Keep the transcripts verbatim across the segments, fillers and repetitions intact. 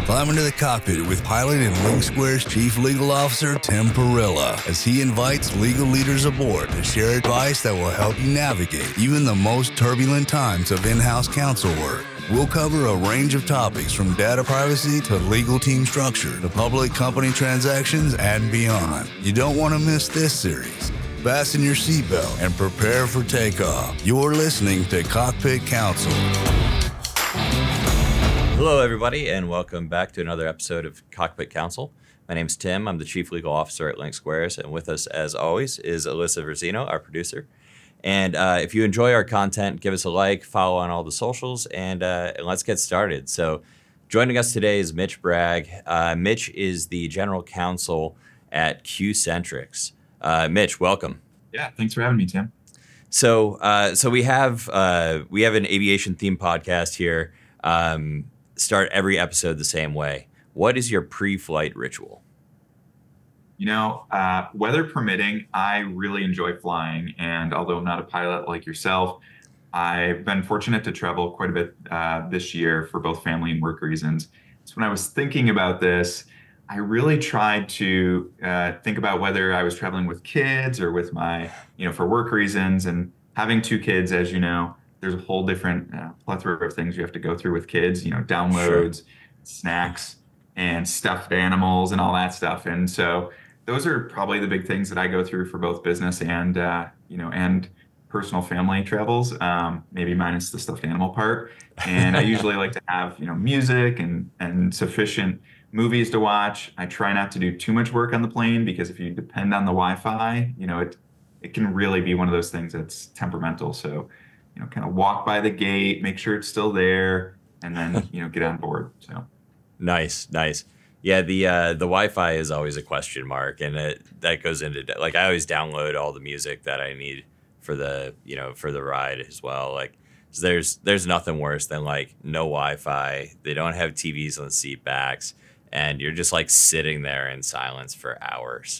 Climb into the cockpit with pilot and LinkSquare's Chief Legal Officer, Tim Perilla, as he invites legal leaders aboard to share advice that will help you navigate even the most turbulent times of in-house counsel work. We'll cover a range of topics from data privacy to legal team structure to public company transactions and beyond. You don't want to miss this series. Fasten your seatbelt and prepare for takeoff. You're listening to Cockpit Counsel. Hello, everybody, and welcome back to another episode of Cockpit Counsel. My name's Tim. I'm the Chief Legal Officer at LinkSquares, and with us, as always, is Alyssa Versino, our producer. And uh, if you enjoy our content, give us a like, follow on all the socials, and, uh, and let's get started. So joining us today is Mitch Bragg. Uh, Mitch is the General Counsel at Qcentrix. Uh, Mitch, welcome. Yeah, thanks for having me, Tim. So uh, so we have uh, we have an aviation-themed podcast here. Um, start every episode the same way. What is your pre-flight ritual? You know, uh, weather permitting, I really enjoy flying. And although I'm not a pilot like yourself, I've been fortunate to travel quite a bit uh, this year for both family and work reasons. So when I was thinking about this, I really tried to uh, think about whether I was traveling with kids or with my, you know, for work reasons. And having two kids, as you know, there's a whole different uh, plethora of things you have to go through with kids, you know, downloads, sure. snacks, and stuffed animals and all that stuff. And so those are probably the big things that I go through for both business and, uh, you know, and personal family travels, um, maybe minus the stuffed animal part. And I usually like to have, you know, music and, and sufficient movies to watch. I try not to do too much work on the plane because if you depend on the Wi-Fi, you know, it, it can really be one of those things that's temperamental. So, you know, kind of walk by the gate, make sure it's still there, and then, you know, get on board. So nice, nice. Yeah, the uh, the Wi-Fi is always a question mark, and it, that goes into like I always download all the music that I need for the you know for the ride as well. Like there's there's nothing worse than like no Wi-Fi. They don't have T Vs on the seat backs, and you're just like sitting there in silence for hours.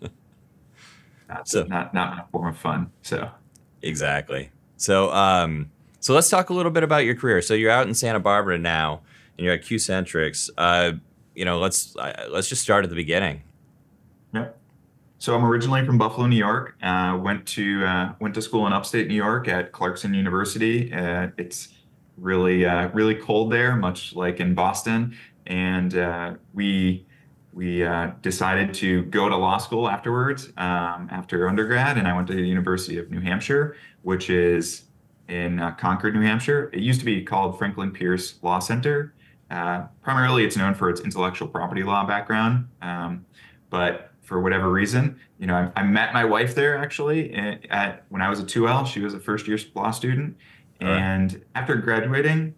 That's so, not not my form of fun. So exactly. So, um, so let's talk a little bit about your career. So you're out in Santa Barbara now, and you're at Qcentrix. Uh, you know, let's uh, let's just start at the beginning. Yep. So I'm originally from Buffalo, New York. Uh, went to uh, went to school in upstate New York at Clarkson University. Uh, it's really uh, really cold there, much like in Boston. And uh, we we uh, decided to go to law school afterwards, um, after undergrad, and I went to the University of New Hampshire, which is in uh, Concord, New Hampshire. It used to be called Franklin Pierce Law Center. Uh, primarily, it's known for its intellectual property law background, um, but for whatever reason, you know, I, I met my wife there actually at, at when I was a two L. She was a first year law student, and right. after graduating,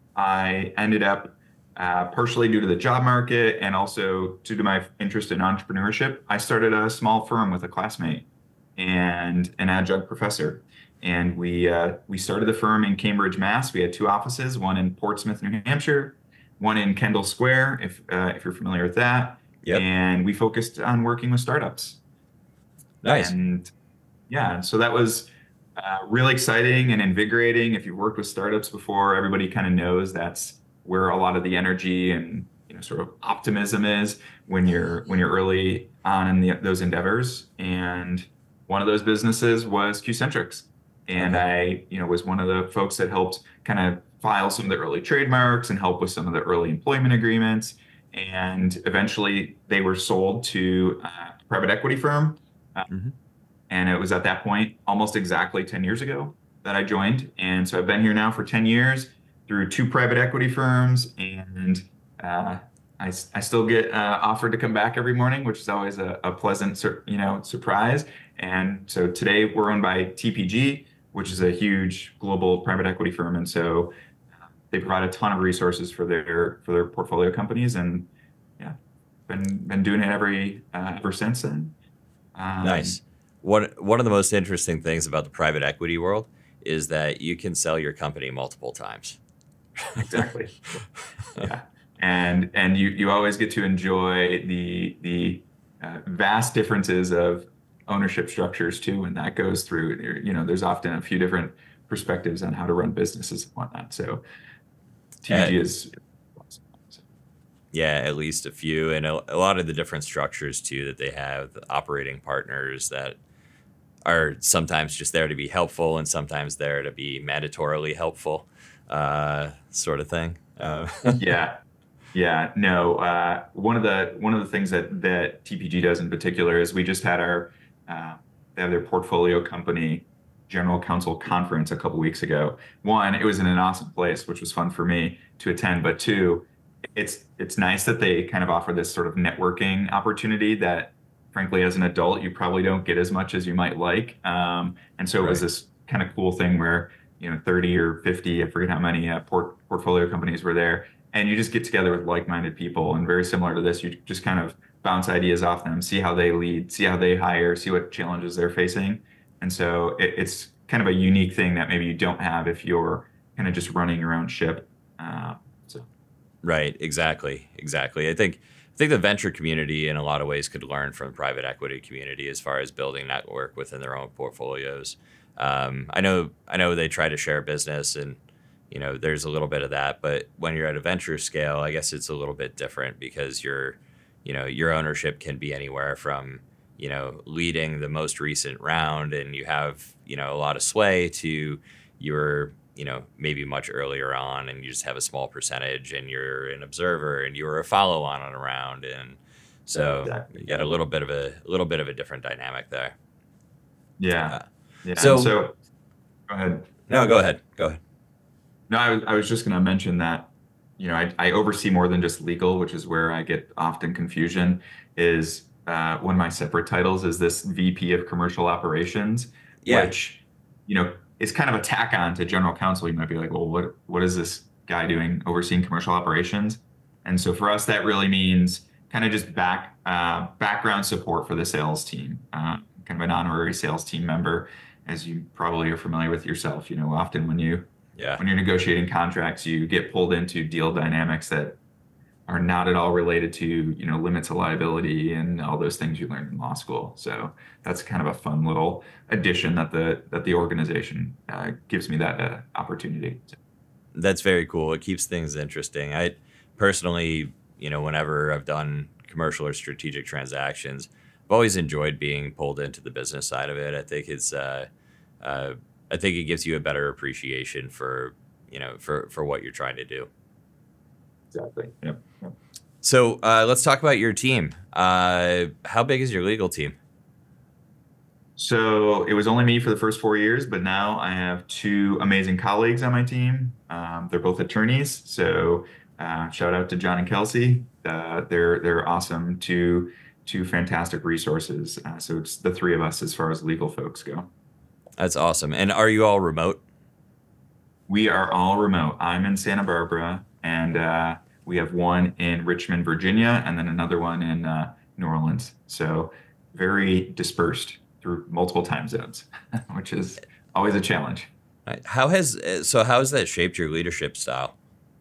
I ended up. Uh, partially due to the job market and also due to my interest in entrepreneurship, I started a small firm with a classmate and an adjunct professor. And we uh, we started the firm in Cambridge, Mass. We had two offices, one in Portsmouth, New Hampshire, one in Kendall Square, if uh, if you're familiar with that. Yep. And we focused on working with startups. Nice. And yeah, so that was uh, really exciting and invigorating. If you've worked with startups before, everybody kind of knows that's where a lot of the energy and you know sort of optimism is when you're when you're early on in the, those endeavors. And one of those businesses was Qcentrix, and I you know was one of the folks that helped kind of file some of the early trademarks and help with some of the early employment agreements. And eventually they were sold to a private equity firm, uh, mm-hmm. and it was at that point almost exactly ten years ago that I joined. And so I've been here now for ten years. Through two private equity firms, and uh, I, I still get uh, offered to come back every morning, which is always a, a pleasant sur- you know surprise. And so today we're owned by T P G, which is a huge global private equity firm, and so uh, they provide a ton of resources for their for their portfolio companies, and yeah, been been doing it every uh, ever since then. Um, nice. One one of the most interesting things about the private equity world is that you can sell your company multiple times. Exactly. Yeah, and and you you always get to enjoy the the uh, vast differences of ownership structures too, and that goes through. You know, there's often a few different perspectives on how to run businesses and whatnot. So T P G is Yeah, at least a few, and a, a lot of the different structures too that they have, the operating partners that are sometimes just there to be helpful and sometimes there to be mandatorily helpful, uh, sort of thing. Uh, Yeah. Yeah, no. Uh, one of the one of the things that that T P G does in particular is we just had our uh, they have their portfolio company general counsel conference a couple weeks ago. One, it was in an awesome place, which was fun for me to attend. But two, it's it's nice that they kind of offer this sort of networking opportunity that, frankly, as an adult, you probably don't get as much as you might like. Um, and so it was right. this kind of cool thing where you know thirty or fifty, I forget how many uh, port portfolio companies were there, and you just get together with like-minded people. And very similar to this, you just kind of bounce ideas off them, see how they lead, see how they hire, see what challenges they're facing. And so it, it's kind of a unique thing that maybe you don't have if you're kind of just running your own ship. Uh, so Right, exactly, exactly. I think I think the venture community in a lot of ways could learn from the private equity community as far as building network within their own portfolios. Um, I know I know they try to share business and you know there's a little bit of that, but when you're at a venture scale, I guess it's a little bit different because your you know your ownership can be anywhere from you know leading the most recent round and you have you know a lot of sway to your you know, maybe much earlier on and you just have a small percentage and you're an observer and you're a follow on on a round. And so exactly. you got a little bit of a, a little bit of a different dynamic there. Yeah. Uh, Yeah. so, And so go ahead. no, go ahead. Go ahead. No, I was, I was just going to mention that, you know, I, I oversee more than just legal, which is where I get often confusion, is uh, one of my separate titles is this V P of commercial operations, Yeah. which, you know, is kind of a tack on to general counsel. You might be like, well, what what is this guy doing overseeing commercial operations? And so for us, that really means kind of just back uh, background support for the sales team, uh, kind of an honorary sales team member, as you probably are familiar with yourself. You know, often when you Yeah. when you're negotiating contracts, you get pulled into deal dynamics that are not at all related to, you know, limits of liability and all those things you learned in law school. So that's kind of a fun little addition that the that the organization uh, gives me that uh, opportunity. That's very cool. It keeps things interesting. I personally, you know, whenever I've done commercial or strategic transactions, I've always enjoyed being pulled into the business side of it. I think it's, uh, uh, I think it gives you a better appreciation for, you know, for, for what you're trying to do. Exactly. Yep. Yep. So uh, let's talk about your team. Uh, how big is your legal team? So it was only me for the first four years, but now I have two amazing colleagues on my team. Um, they're both attorneys. So uh, shout out to John and Kelsey. Uh, they're they're awesome. Two two fantastic resources. Uh, so it's the three of us as far as legal folks go. That's awesome. And are you all remote? We are all remote. I'm in Santa Barbara, and uh, we have one in Richmond, Virginia, and then another one in uh, New Orleans. So very dispersed through multiple time zones, which is always a challenge. How has so how has that shaped your leadership style?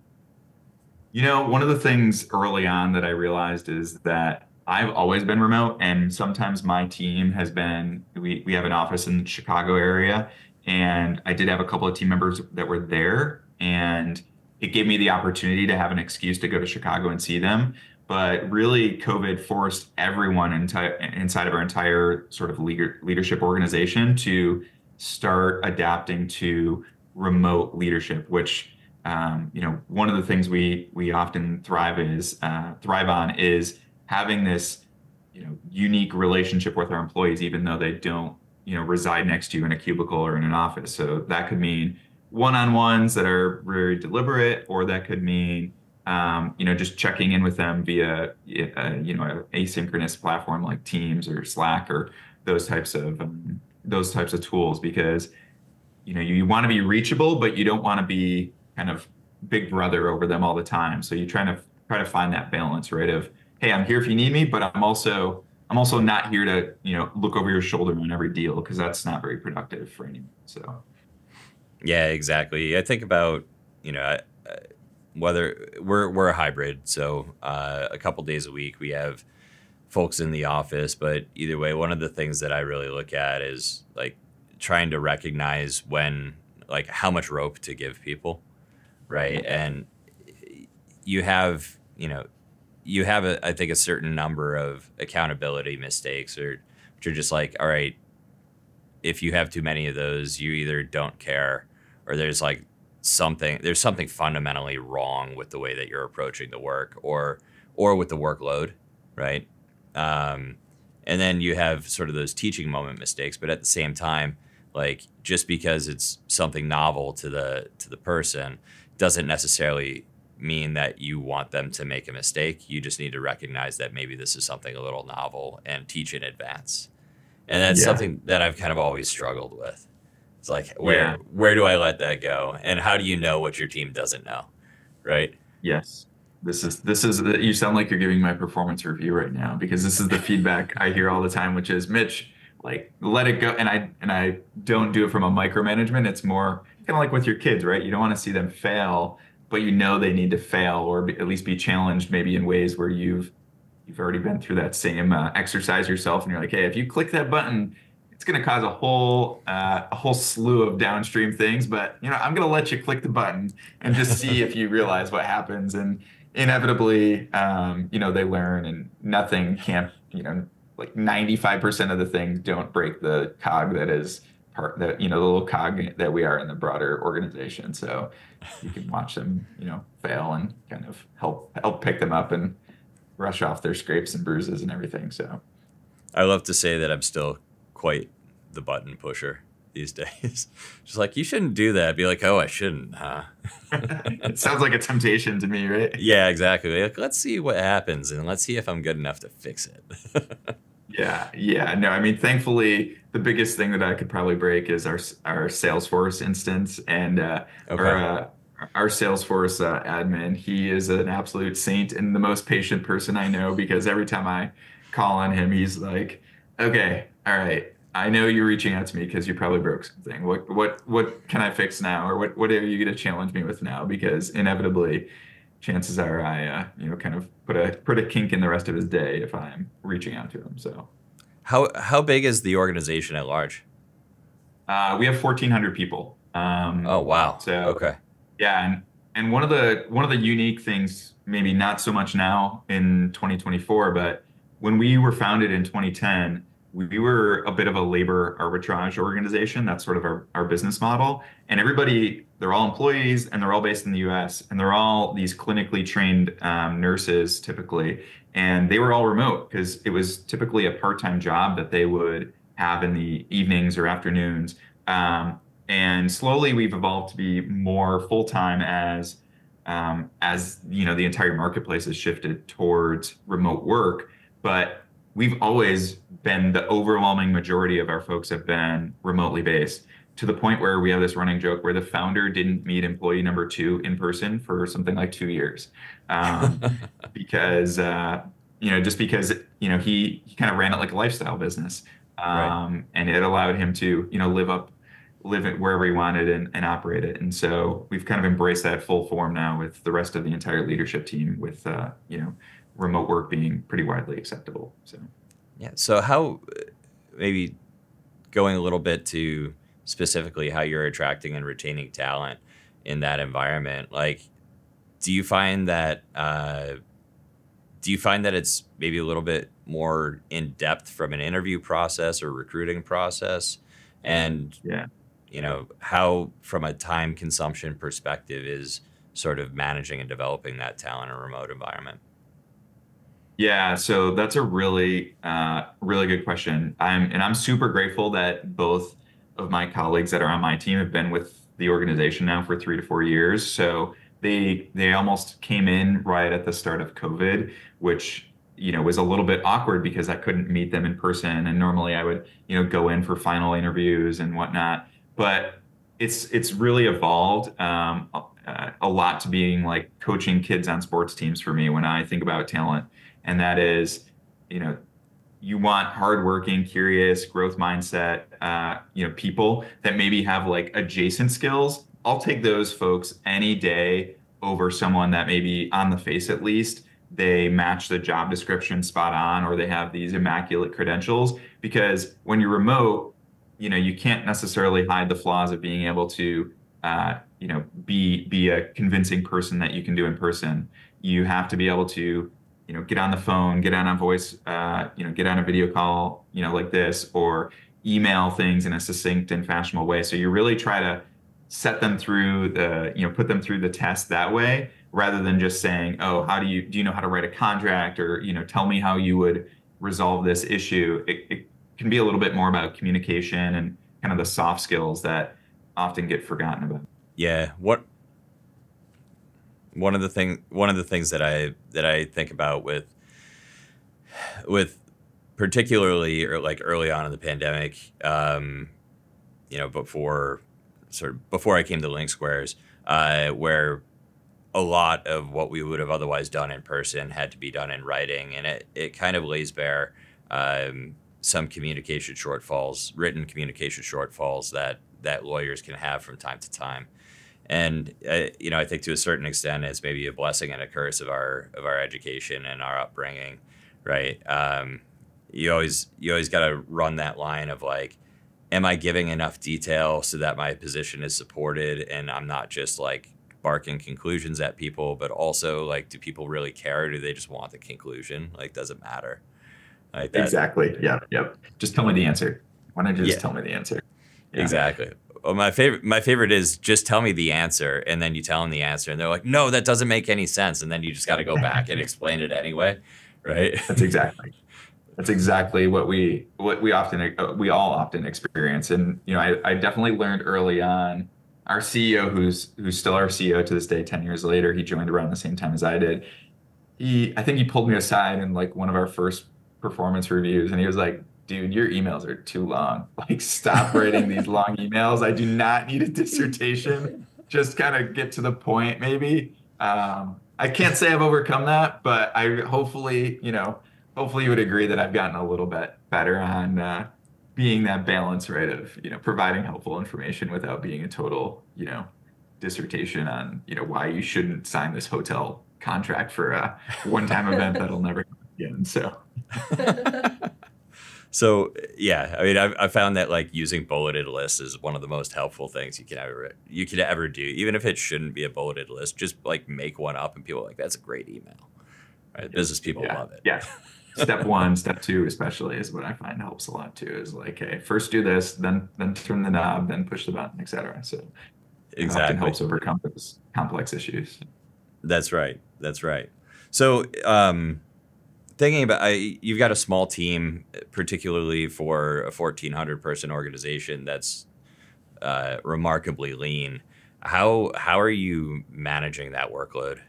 You know, one of the things early on that I realized is that I've always been remote, and sometimes my team has been. We we have an office in the Chicago area, and I did have a couple of team members that were there, and it gave me the opportunity to have an excuse to go to Chicago and see them. But really, COVID forced everyone enti- inside of our entire sort of leader- leadership organization to start adapting to remote leadership, which um, you know, one of the things we we often thrive is uh, thrive on is having this, you know, unique relationship with our employees, even though they don't, you know, reside next to you in a cubicle or in an office. So that could mean one-on-ones that are very deliberate, or that could mean, um, you know, just checking in with them via, uh, you know, an asynchronous platform like Teams or Slack or those types of um, those types of tools, because, you know, you, you want to be reachable, but you don't want to be kind of big brother over them all the time. So you try to try to find that balance, right? Of, hey, I'm here if you need me, but I'm also I'm also not here to, you know, look over your shoulder on every deal, because that's not very productive for anyone. So. Yeah, exactly. I think about, you know, uh, whether we're we're a hybrid, so uh, a couple days a week we have folks in the office, but either way, one of the things that I really look at is like trying to recognize when, like, how much rope to give people, right? And you have, you know, you have a, I think a certain number of accountability mistakes, or which are just like, all right, if you have too many of those, you either don't care, or there's like something there's something fundamentally wrong with the way that you're approaching the work, or or with the workload, right? Um, and then you have sort of those teaching moment mistakes, but at the same time, like just because it's something novel to the to the person doesn't necessarily mean that you want them to make a mistake. You just need to recognize that maybe this is something a little novel and teach in advance. And that's Yeah. something that I've kind of always struggled with. It's like, where Yeah. where do I let that go? And how do you know what your team doesn't know? Right? Yes. This is this is you sound like you're giving my performance review right now, because this is the feedback I hear all the time, which is, Mitch, like, let it go. And I and I don't do it from a micromanagement. It's more kind of like with your kids, right? You don't want to see them fail, but you know they need to fail, or be, at least be challenged maybe in ways where you've you've already been through that same uh, exercise yourself, and you're like, hey, if you click that button, it's going to cause a whole uh, a whole slew of downstream things. But you know, I'm going to let you click the button and just see if you realize what happens. And inevitably, um, you know, they learn, and nothing can't, you know, like ninety-five percent of the things don't break the cog that is part that, you know, the little cog that we are in the broader organization. So you can watch them, you know, fail and kind of help help pick them up and brush off their scrapes and bruises and everything. So I love to say that I'm still quite the button pusher these days. Just like, you shouldn't do that. Be like, oh, I shouldn't, huh? it sounds like a temptation to me, right? Yeah, exactly. Like, let's see what happens, and let's see if I'm good enough to fix it. Yeah, yeah. No, I mean, thankfully, the biggest thing that I could probably break is our our Salesforce instance, and uh, Okay. our uh, our Salesforce uh, admin. He is an absolute saint and the most patient person I know, because every time I call on him, he's like, "Okay, all right, I know you're reaching out to me because you probably broke something. What what what can I fix now, or what what are you going to challenge me with now?" Because inevitably, chances are I, uh, you know, kind of put a put a kink in the rest of his day if I'm reaching out to him. So How how big is the organization at large? uh, we have fourteen hundred people. Um, Oh, wow. so Okay. yeah, and and one of the one of the unique things, maybe not so much now in twenty twenty-four, but when we were founded in twenty ten, we were a bit of a labor arbitrage organization. That's sort of our, our business model. And everybody, they're all employees, and they're all based in the U S, and they're all these clinically trained um, nurses typically. And they were all remote because it was typically a part-time job that they would have in the evenings or afternoons. Um, and slowly we've evolved to be more full-time as um, as you know, the entire marketplace has shifted towards remote work. But we've always been, the overwhelming majority of our folks have been remotely based, to the point where we have this running joke where the founder didn't meet employee number two in person for something like two years. Um, because, uh, you know, just because, you know, he, he kind of ran it like a lifestyle business. Right. Um, and it allowed him to, you know, live up, live it wherever he wanted, and, and operate it. And so we've kind of embraced that full form now with the rest of the entire leadership team, with, uh, you know, remote work being pretty widely acceptable. So Yeah. So how, maybe going a little bit to specifically how you're attracting and retaining talent in that environment, like, do you find that uh, do you find that it's maybe a little bit more in depth from an interview process or recruiting process? And, yeah. you know, how, from a time consumption perspective, is sort of managing and developing that talent in a remote environment? Yeah, so that's a really, uh, really good question. I'm, and I'm super grateful that both of my colleagues that are on my team have been with the organization now for three to four years. So they they almost came in right at the start of COVID, which, you know, was a little bit awkward because I couldn't meet them in person, and normally I would, you know, go in for final interviews and whatnot. But it's it's really evolved um, a, a lot to being like coaching kids on sports teams for me when I think about talent. And that is, you know, you want hardworking, curious, growth mindset, uh, you know, people that maybe have like adjacent skills. I'll take those folks any day over someone that maybe, on the face at least, they match the job description spot on, or they have these immaculate credentials. Because when you're remote, you know, you can't necessarily hide the flaws of being able to, uh, you know, be be a convincing person that you can do in person. You have to be able to, you know, get on the phone, get on a voice, uh, you know, get on a video call, you know, like this, or email things in a succinct and fashionable way. So you really try to set them through the, you know, put them through the test that way, rather than just saying, oh, how do you, do you know how to write a contract, or, you know, tell me how you would resolve this issue. It, it can be a little bit more about communication and kind of the soft skills that often get forgotten about. Yeah. What, one of the thing, one of the things that I, that I think about with, with particularly or like early on in the pandemic, um, you know, before sort of before I came to LinkSquares, uh, where a lot of what we would have otherwise done in person had to be done in writing, and it, it kind of lays bare um, some communication shortfalls, written communication shortfalls that that lawyers can have from time to time. And uh, you know, I think to a certain extent, it's maybe a blessing and a curse of our of our education and our upbringing, right? Um, you always you always got to run that line of like, am I giving enough detail so that my position is supported, and I'm not just like barking conclusions at people, but also like, do people really care? Or do they just want the conclusion? Like, does it matter? Like that, Exactly. Yeah. Yep. Just tell me the answer. Why don't you just Yeah. tell me the answer? Yeah. Exactly. Well, my favorite, my favorite is just tell me the answer, and then you tell them the answer, and they're like, no, that doesn't make any sense, and then you just got to go back and explain it anyway, right? That's exactly. That's exactly what we what we often uh, we all often experience. And you know, I, I definitely learned early on. Our C E O, who's who's still our C E O to this day, ten years later, he joined around the same time as I did. He, I think he pulled me aside in like one of our first performance reviews, and he was like, dude, your emails are too long. Like, stop writing these long emails. I do not need a dissertation. Just kind of get to the point, maybe. Um, I can't say I've overcome that, but I hopefully, you know, hopefully you would agree that I've gotten a little bit better on uh, being that balance, right, of, you know, providing helpful information without being a total, you know, dissertation on, you know, why you shouldn't sign this hotel contract for a one-time event that'll never come again. So. So yeah, I mean, I've, I found that like using bulleted lists is one of the most helpful things you can ever you can ever do, even if it shouldn't be a bulleted list. Just like make one up, and people are like, that's a great email. Right? Business people Yeah. love it. Yeah. Step one, step two, especially, is what I find helps a lot too. Is like, hey, first do this, then then turn the knob, then push the button, et cetera. So it often Exactly. helps overcome those complex issues. That's right. That's right. So, um, thinking about, I, you've got a small team, particularly for a fourteen hundred person organization that's uh, remarkably lean. How how are you managing that workload?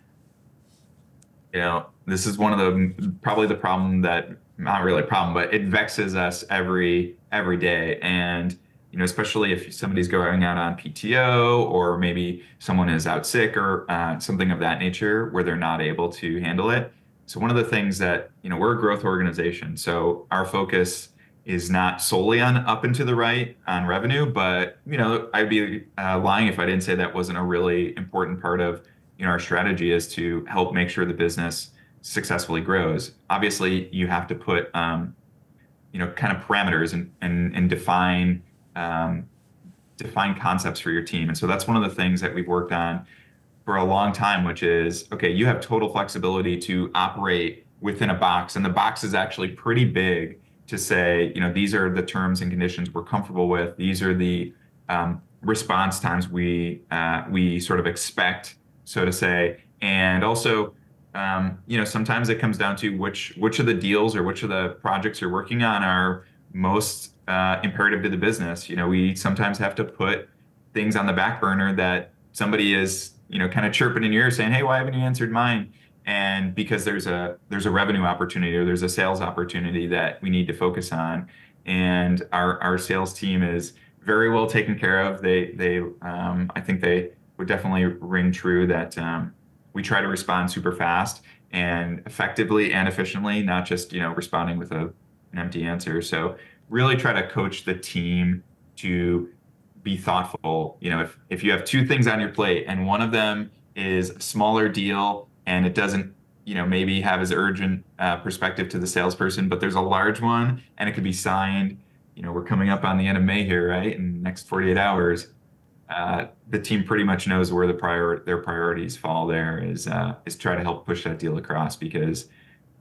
You know, this is one of the probably the problem that, not really a problem, but it vexes us every every day. And you know, especially if somebody's going out on P T O, or maybe someone is out sick, or uh, something of that nature, where they're not able to handle it. So one of the things that, you know, we're a growth organization, so our focus is not solely on up and to the right on revenue, but you know, I'd be uh, lying if I didn't say that wasn't a really important part of, you know, our strategy, is to help make sure the business successfully grows. Obviously, you have to put, um, you know, kind of parameters and and, and define um, define concepts for your team. And so that's one of the things that we've worked on for a long time, which is, okay, you have total flexibility to operate within a box, and the box is actually pretty big to say, you know, these are the terms and conditions we're comfortable with. These are the um, response times we uh, we sort of expect, so to say. And also, um, you know, sometimes it comes down to which which of the deals or which of the projects you're working on are most uh, imperative to the business. You know, we sometimes have to put things on the back burner that somebody is, you know, kind of chirping in your ear saying, hey, why haven't you answered mine? And because there's a there's a revenue opportunity, or there's a sales opportunity that we need to focus on. And our our sales team is very well taken care of. They they um, I think they would definitely ring true that um, we try to respond super fast and effectively and efficiently, not just, you know, responding with a an empty answer. So really try to coach the team to be thoughtful. You know, if if you have two things on your plate and one of them is a smaller deal and it doesn't, you know, maybe have as urgent uh, perspective to the salesperson, but there's a large one and it could be signed. You know, we're coming up on the end of May here, right? In the next forty-eight hours, uh, the team pretty much knows where the prior their priorities fall. There is uh, is try to help push that deal across, because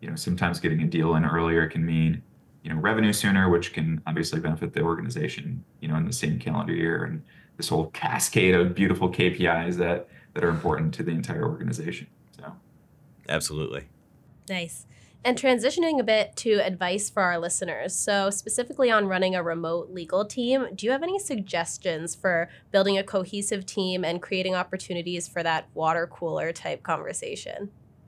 you know, sometimes getting a deal in earlier can mean, you know, revenue sooner, which can obviously benefit the organization, you know, in the same calendar year, and this whole cascade of beautiful K P Is that that are important to the entire organization. So, absolutely. Nice. And transitioning a bit to advice for our listeners. So specifically on running a remote legal team, do you have any suggestions for building a cohesive team and creating opportunities for that water cooler type conversation?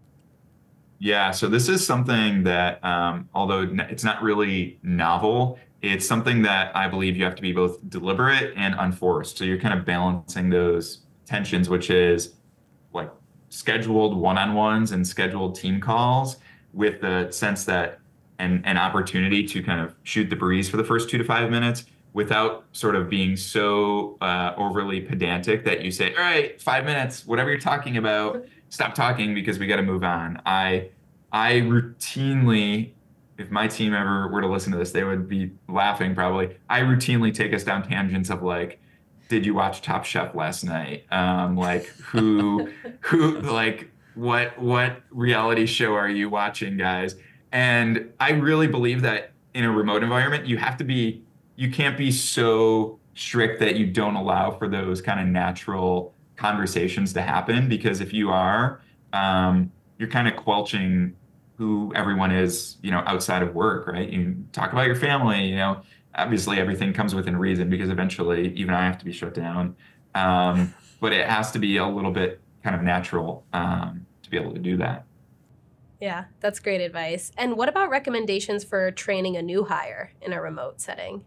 Yeah, so this is something that, um, although it's not really novel, it's something that I believe you have to be both deliberate and unforced. So you're kind of balancing those tensions, which is like scheduled one-on-ones and scheduled team calls with the sense that an, an opportunity to kind of shoot the breeze for the first two to five minutes without sort of being so uh, overly pedantic that you say, all right, five minutes, whatever you're talking about, stop talking because we got to move on. I I routinely, if my team ever were to listen to this, they would be laughing probably. I routinely take us down tangents of like, did you watch Top Chef last night? Um, like who who like what what reality show are you watching, guys? And I really believe that in a remote environment, you have to be, you can't be so strict that you don't allow for those kind of natural conversations to happen, because if you are, um, you're kind of quelching who everyone is, you know, outside of work, right? You talk about your family, you know, obviously everything comes within reason because eventually even I have to be shut down. Um, but it has to be a little bit kind of natural um, to be able to do that. Yeah, that's great advice. And what about recommendations for training a new hire in a remote setting?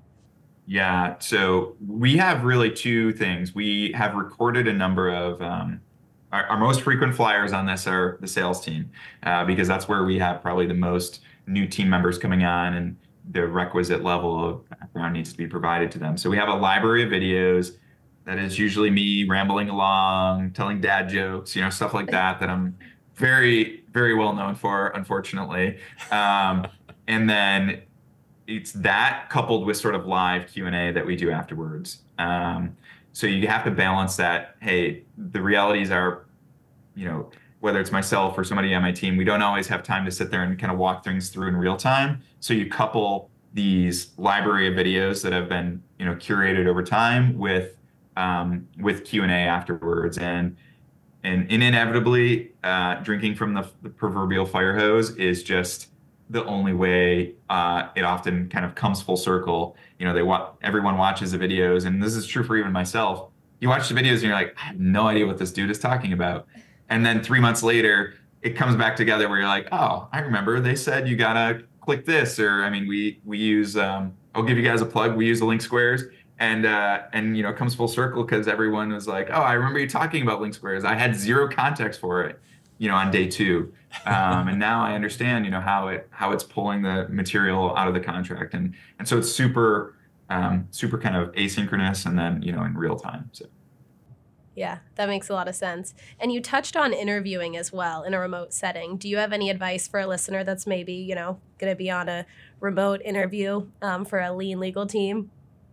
Yeah, so we have really two things. We have recorded a number of um, our, our most frequent flyers on this are the sales team, uh, because that's where we have probably the most new team members coming on, and the requisite level of background needs to be provided to them. So we have a library of videos that is usually me rambling along, telling dad jokes, you know, stuff like that, that I'm very, very well known for, unfortunately. Um, and then it's that coupled with sort of live Q and A that we do afterwards. Um, so you have to balance that. Hey, the realities are, you know, whether it's myself or somebody on my team, we don't always have time to sit there and kind of walk things through in real time. So you couple these library of videos that have been, you know, curated over time with um, with Q and A afterwards, and and, and inevitably, uh, drinking from the, the proverbial fire hose is just the only way. Uh, it often kind of comes full circle. You know, they wa- everyone watches the videos, and this is true for even myself. You watch the videos and you're like, I have no idea what this dude is talking about. And then three months later, it comes back together where you're like, oh, I remember they said you gotta click this. Or, I mean, we we use, um, I'll give you guys a plug. We use the Link Squares, and uh, and you know, it comes full circle because everyone was like, oh, I remember you talking about Link Squares. I had zero context for it, you know, on day two, um, and now I understand, you know, how it how it's pulling the material out of the contract, and and so it's super um, super kind of asynchronous, and then, you know, in real time. So. Yeah, that makes a lot of sense. And you touched on interviewing as well in a remote setting. Do you have any advice for a listener that's maybe, you know, going to be on a remote interview um, for a lean legal team?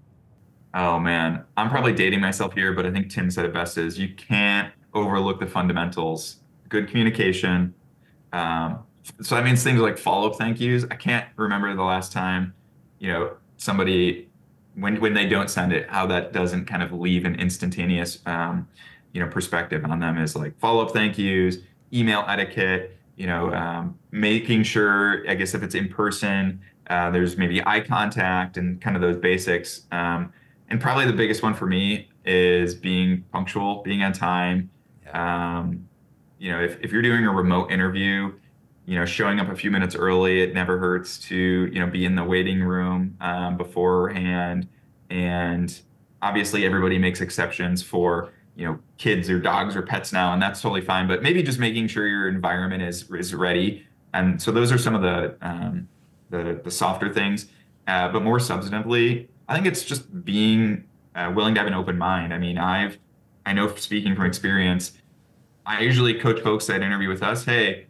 Oh man, I'm probably dating myself here, but I think Tim said it best: is you can't overlook the fundamentals. Good communication. Um, so that means things like follow-up thank yous. I can't remember the last time, you know, somebody, when when they don't send it, how that doesn't kind of leave an instantaneous, um, you know, perspective on them. Is like follow-up thank yous, email etiquette, you know, um, making sure, I guess if it's in person, uh, there's maybe eye contact and kind of those basics. Um, and probably the biggest one for me is being punctual, being on time. Um, you know, if, if you're doing a remote interview, you know, showing up a few minutes early, it never hurts to, you know, be in the waiting room um, beforehand. And obviously everybody makes exceptions for, you know, kids or dogs or pets now, and that's totally fine. But maybe just making sure your environment is is ready. And so those are some of the um, the, the softer things. Uh, but more substantively, I think it's just being uh, willing to have an open mind. I mean, I've I know, speaking from experience, I usually coach folks that interview with us, hey,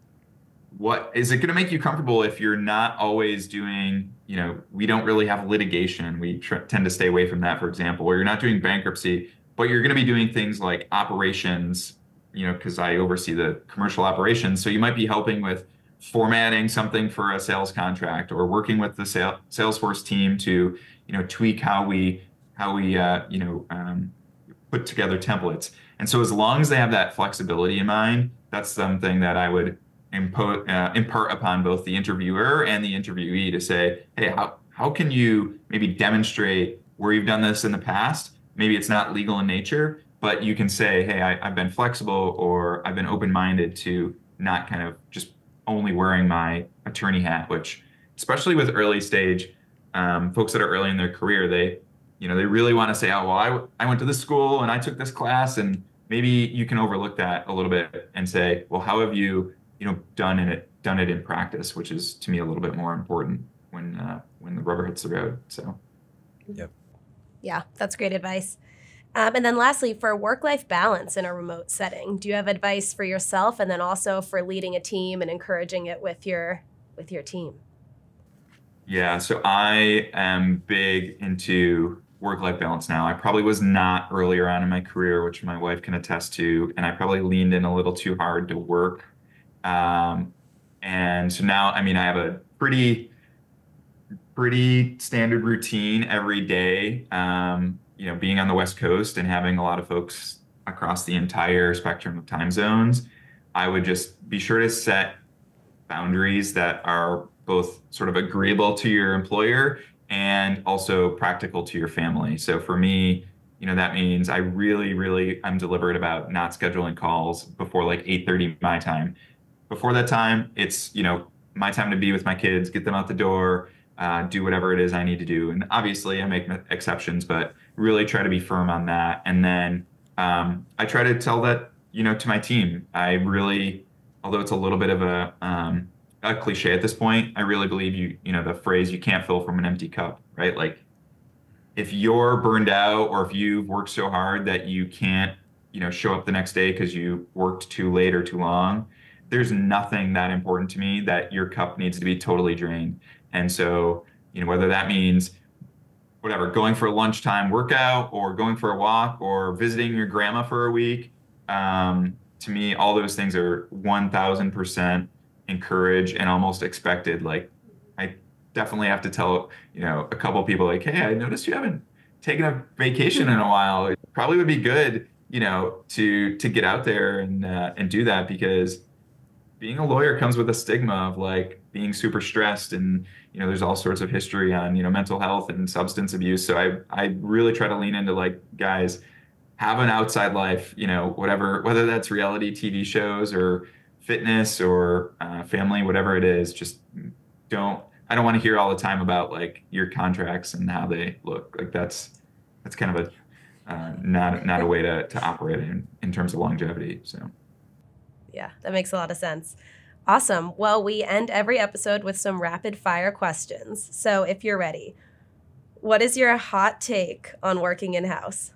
what is it going to make you comfortable if you're not always doing, you know, we don't really have litigation. We tr- tend to stay away from that, for example, or you're not doing bankruptcy, but you're going to be doing things like operations, you know, because I oversee the commercial operations. So you might be helping with formatting something for a sales contract or working with the sale, Salesforce team to, you know, tweak how we how we uh, you know um, put together templates. And so as long as they have that flexibility in mind, that's something that I would impose uh, impart upon both the interviewer and the interviewee to say, hey, how how can you maybe demonstrate where you've done this in the past? Maybe it's not legal in nature, but you can say, hey, I, I've been flexible, or I've been open-minded to not kind of just only wearing my attorney hat, which especially with early stage um, folks that are early in their career, they, you know, they really want to say, oh, well, I, I went to this school and I took this class, and maybe you can overlook that a little bit and say, well, how have you, you know, done it, done it in practice, which is to me a little bit more important when, uh, when the rubber hits the road. So. Yep. Yeah, that's great advice. Um, and then lastly, for work-life balance in a remote setting, do you have advice for yourself and then also for leading a team and encouraging it with your with your team? Yeah, so I am big into work-life balance now. I probably was not earlier on in my career, which my wife can attest to, and I probably leaned in a little too hard to work. Um, and so now, I mean, I have a pretty pretty standard routine every day. Um, you know, being on the West Coast and having a lot of folks across the entire spectrum of time zones, I would just be sure to set boundaries that are both sort of agreeable to your employer and also practical to your family. So for me, you know, that means I really, really, I'm deliberate about not scheduling calls before like eight thirty my time. Before that time, it's, you know, my time to be with my kids, get them out the door, uh, do whatever it is I need to do. And obviously I make exceptions, but really try to be firm on that. And then um, I try to tell that, you know, to my team. I really, although it's a little bit of a, um, a cliche at this point, I really believe you, you know, the phrase, you can't fill from an empty cup, right? Like if you're burned out or if you've worked so hard that you can't, you know, show up the next day because you worked too late or too long, there's nothing that important to me that your cup needs to be totally drained. And so, you know, whether that means whatever, going for a lunchtime workout or going for a walk or visiting your grandma for a week, um, to me, all those things are one thousand percent encouraged and almost expected. Like I definitely have to tell, you know, a couple people like, hey, I noticed you haven't taken a vacation in a while. It probably would be good, you know, to to get out there and uh, and do that, because being a lawyer comes with a stigma of like being super stressed, and you know there's all sorts of history on you know mental health and substance abuse. So I I really try to lean into like, guys, have an outside life, you know, whatever, whether that's reality T V shows or fitness or uh, family, whatever it is. Just don't. I don't want to hear all the time about like your contracts and how they look. Like that's that's kind of a uh, not not a way to to operate in in terms of longevity. So. Yeah, that makes a lot of sense. Awesome. Well, we end every episode with some rapid fire questions. So if you're ready, what is your hot take on working in-house?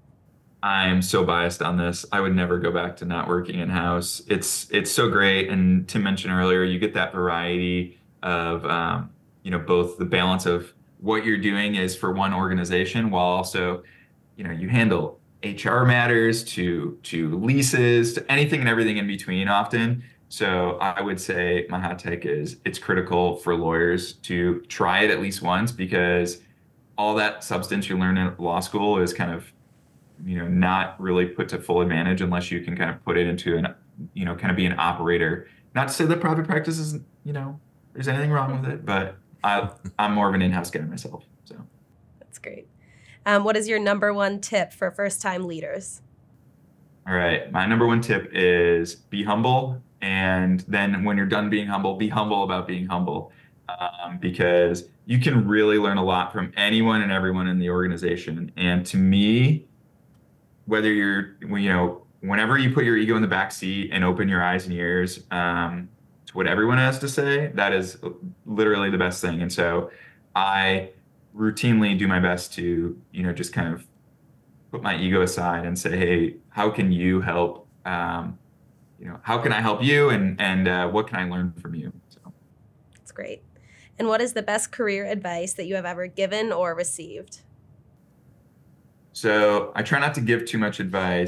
I'm so biased on this. I would never go back to not working in-house. It's it's so great. And Tim mentioned earlier, you get that variety of um, you know, both the balance of what you're doing is for one organization while also, you know, you handle H R matters to to leases to anything and everything in between often. So I would say my hot take is it's critical for lawyers to try it at least once, because all that substance you learn in law school is kind of, you know, not really put to full advantage unless you can kind of put it into an, you know, kind of be an operator. Not to say that private practice isn't, you know, there's anything wrong with it, but I I'm more of an in-house guy myself. So That's great. Um, what is your number one tip for first-time leaders? all right. My number one tip is be humble. And then when you're done being humble, be humble about being humble. Um, because you can really learn a lot from anyone and everyone in the organization. And to me, whether you're, you know, whenever you put your ego in the back seat and open your eyes and ears um, to what everyone has to say, that is literally the best thing. And so I routinely do my best to, you know, just kind of put my ego aside and say, hey, how can you help? Um, you know, how can I help you? And, and uh, what can I learn from you? So. That's great. And what is the best career advice that you have ever given or received? So I try not to give too much advice, but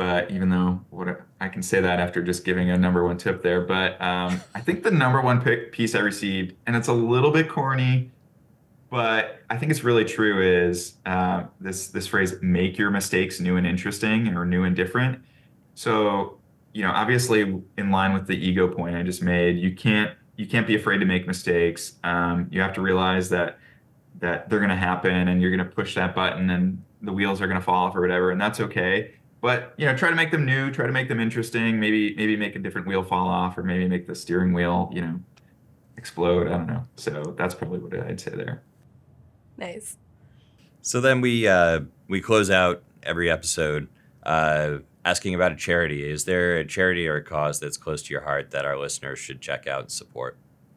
but even though what I can say that after just giving a number one tip there, but um, I think the number one pick piece I received, and it's a little bit corny, but I think it's really true, is uh, this this phrase, make your mistakes new and interesting, or new and different. So, you know, obviously in line with the ego point I just made, you can't you can't be afraid to make mistakes. Um, you have to realize that that they're going to happen, and you're going to push that button and the wheels are going to fall off or whatever, and that's okay. But, you know, try to make them new, try to make them interesting, maybe maybe make a different wheel fall off, or maybe make the steering wheel, you know, explode. I don't know. So that's probably what I'd say there. Nice. So then we uh, we close out every episode uh, asking about a charity. Is there a charity or a cause that's close to your heart that our listeners should check out and support?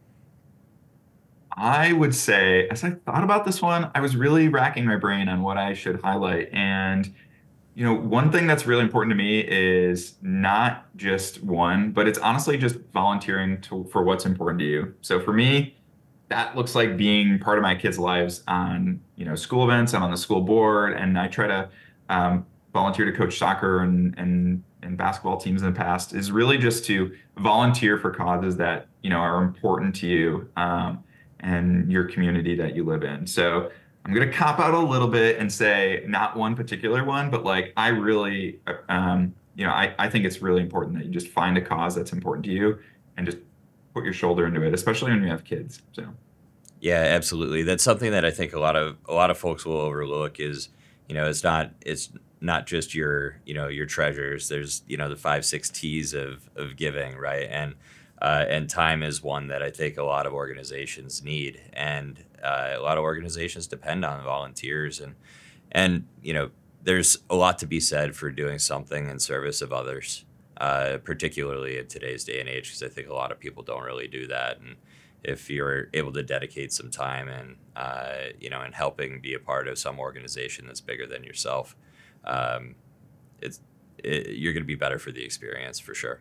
I would say, as I thought about this one, I was really racking my brain on what I should highlight. And, you know, one thing that's really important to me is not just one, but it's honestly just volunteering to, for what's important to you. So for me, that looks like being part of my kids' lives on, you know, school events. I'm on the school board, and I try to um, volunteer to coach soccer and, and, and basketball teams in the past, is really just to volunteer for causes that, you know, are important to you. Um, and your community that you live in. So I'm going to cop out a little bit and say not one particular one, but like I really, um, you know, I, I think it's really important that you just find a cause that's important to you and just put your shoulder into it, especially when you have kids. So. Yeah, absolutely. That's something that I think a lot of a lot of folks will overlook is, you know, it's not it's not just your, you know, your treasures. There's, you know, the five, six T's of of giving, right? And Uh, and time is one that I think a lot of organizations need, and uh, a lot of organizations depend on volunteers, and and you know there's a lot to be said for doing something in service of others, uh, particularly in today's day and age, because I think a lot of people don't really do that. And if you're able to dedicate some time and uh, you know and helping be a part of some organization that's bigger than yourself, um, it's it, you're going to be better for the experience for sure.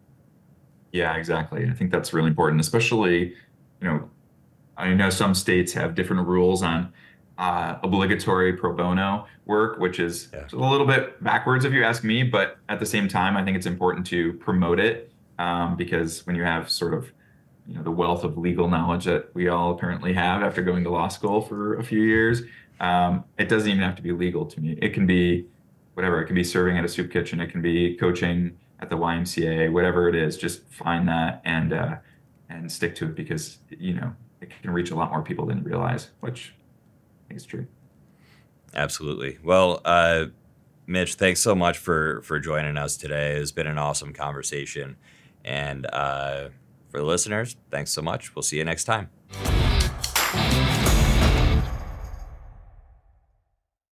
Yeah, exactly. I think that's really important, especially, you know, I know some states have different rules on uh, obligatory pro bono work, which is Yeah. a little bit backwards if you ask me, but at the same time, I think it's important to promote it um, because when you have sort of, you know, the wealth of legal knowledge that we all apparently have after going to law school for a few years, um, it doesn't even have to be legal to me. It can be whatever. It can be serving at a soup kitchen. It can be coaching at the Y M C A, whatever it is. Just find that and uh, and stick to it, because you know it can reach a lot more people than you realize, which I think is true. Absolutely. Well, uh, Mitch, thanks so much for for joining us today. It's been an awesome conversation, and uh, for the listeners, thanks so much. We'll see you next time.